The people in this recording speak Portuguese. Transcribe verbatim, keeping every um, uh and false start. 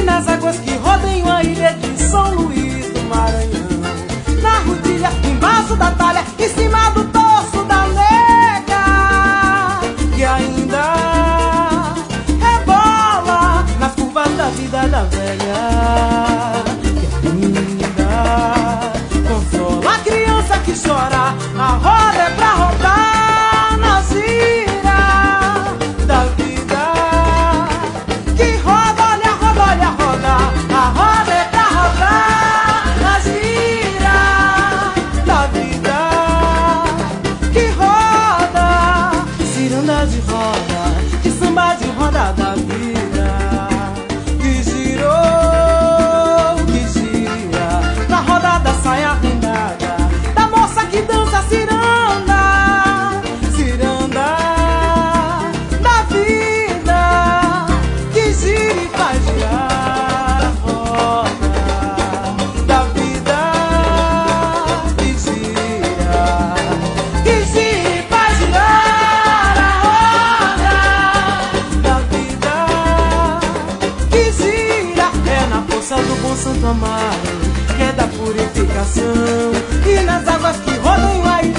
nas águas que rodeiam a ilha de São Luís do Maranhão, na rodilha, embaixo da talha, em cima do torso da nega, que ainda rebola nas curvas da vida da velha, que ainda consola a criança que chora. A roda é pra rodar na gira da vida, que roda, olha, roda, olha, roda. A roda é pra rodar na gira da vida, que roda, ciranda de roda, de samba de roda da vida, que girou, que gira na roda da saia rendada, da moça que dança ciranda, ciranda da vida, que gira e faz girar a roda da vida, que gira, que gira e faz girar a roda da vida, que gira. É na força do bom Santo Amaro, que é da purificação, e nas águas que rodam a ilha